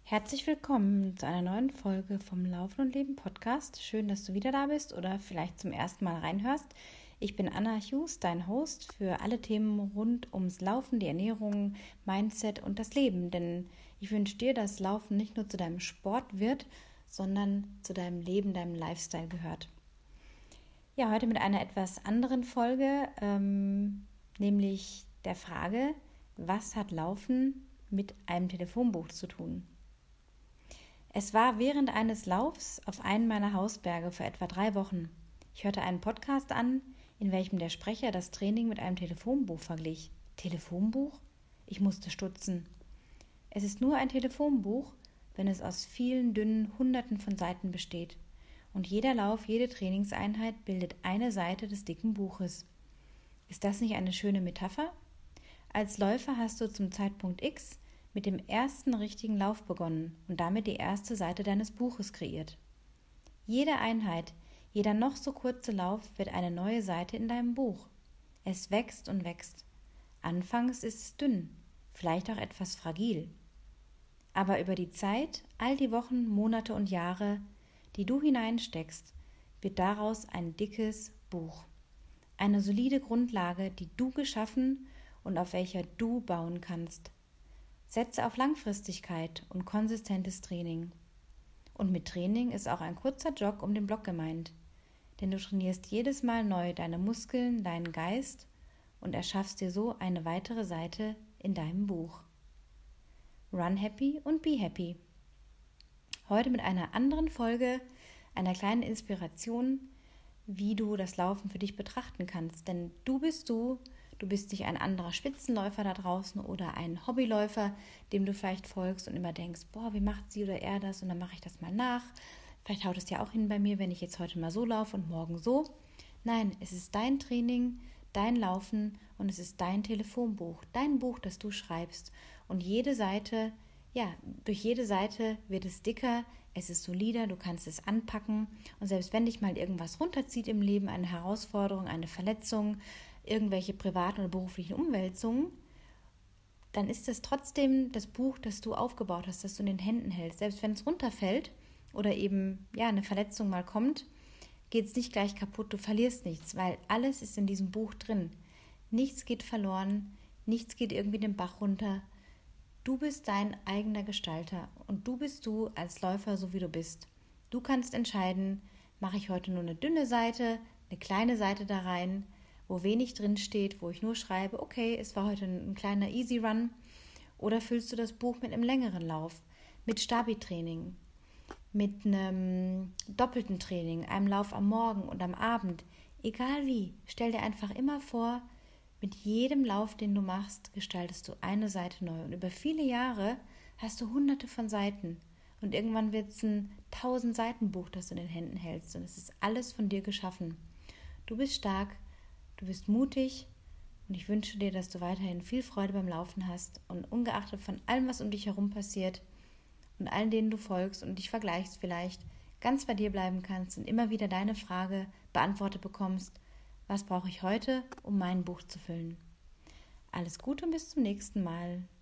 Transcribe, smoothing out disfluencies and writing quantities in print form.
Herzlich willkommen zu einer neuen Folge vom Laufen und Leben Podcast. Schön, dass du wieder da bist oder vielleicht zum ersten Mal reinhörst. Ich bin Anna Hughes, dein Host für alle Themen rund ums Laufen, die Ernährung, Mindset und das Leben. Denn ich wünsche dir, dass Laufen nicht nur zu deinem Sport wird, sondern zu deinem Leben, deinem Lifestyle gehört. Ja, heute mit einer etwas anderen Folge, nämlich der Frage, was hat Laufen mit einem Telefonbuch zu tun? Es war während eines Laufs auf einen meiner Hausberge vor etwa 3 Wochen. Ich hörte einen Podcast an, in welchem der Sprecher das Training mit einem Telefonbuch verglich. Telefonbuch? Ich musste stutzen. Es ist nur ein Telefonbuch, wenn es aus vielen dünnen Hunderten von Seiten besteht. Und jeder Lauf, jede Trainingseinheit bildet eine Seite des dicken Buches. Ist das nicht eine schöne Metapher? Als Läufer hast du zum Zeitpunkt X mit dem ersten richtigen Lauf begonnen und damit die erste Seite deines Buches kreiert. Jede Einheit, jeder noch so kurze Lauf wird eine neue Seite in deinem Buch. Es wächst und wächst. Anfangs ist es dünn, vielleicht auch etwas fragil. Aber über die Zeit, all die Wochen, Monate und Jahre, die du hineinsteckst, wird daraus ein dickes Buch. Eine solide Grundlage, die du geschaffen und auf welcher du bauen kannst. Setze auf Langfristigkeit und konsistentes Training. Und mit Training ist auch ein kurzer Jog um den Block gemeint. Denn du trainierst jedes Mal neu deine Muskeln, deinen Geist und erschaffst dir so eine weitere Seite in deinem Buch. Run happy und be happy. Heute mit einer anderen Folge, einer kleinen Inspiration, wie du das Laufen für dich betrachten kannst. Denn du bist nicht ein anderer Spitzenläufer da draußen oder ein Hobbyläufer, dem du vielleicht folgst und immer denkst, wie macht sie oder er das und dann mache ich das mal nach. Vielleicht haut es ja auch hin bei mir, wenn ich jetzt heute mal so laufe und morgen so. Nein, es ist dein Training, dein Laufen und es ist dein Telefonbuch, dein Buch, das du schreibst. Und jede Seite, durch jede Seite wird es dicker, es ist solider, du kannst es anpacken und selbst wenn dich mal irgendwas runterzieht im Leben, eine Herausforderung, eine Verletzung, irgendwelche privaten oder beruflichen Umwälzungen, dann ist es trotzdem das Buch, das du aufgebaut hast, das du in den Händen hältst. Selbst wenn es runterfällt oder eben eine Verletzung mal kommt, geht es nicht gleich kaputt, du verlierst nichts, weil alles ist in diesem Buch drin. Nichts geht verloren, nichts geht irgendwie den Bach runter. Du bist dein eigener Gestalter und du bist du als Läufer, so wie du bist. Du kannst entscheiden, mache ich heute nur eine dünne Seite, eine kleine Seite da rein, wo wenig drin steht, wo ich nur schreibe, okay, es war heute ein kleiner Easy Run, oder füllst du das Buch mit einem längeren Lauf, mit Stabi-Training, mit einem doppelten Training, einem Lauf am Morgen und am Abend, egal wie, stell dir einfach immer vor, mit jedem Lauf, den du machst, gestaltest du eine Seite neu und über viele Jahre hast du hunderte von Seiten und irgendwann wird es ein 1000-Seiten-Buch, das du in den Händen hältst und es ist alles von dir geschaffen. Du bist stark, du bist mutig und ich wünsche dir, dass du weiterhin viel Freude beim Laufen hast und ungeachtet von allem, was um dich herum passiert und allen, denen du folgst und dich vergleichst vielleicht, ganz bei dir bleiben kannst und immer wieder deine Frage beantwortet bekommst, was brauche ich heute, um mein Buch zu füllen? Alles Gute und bis zum nächsten Mal.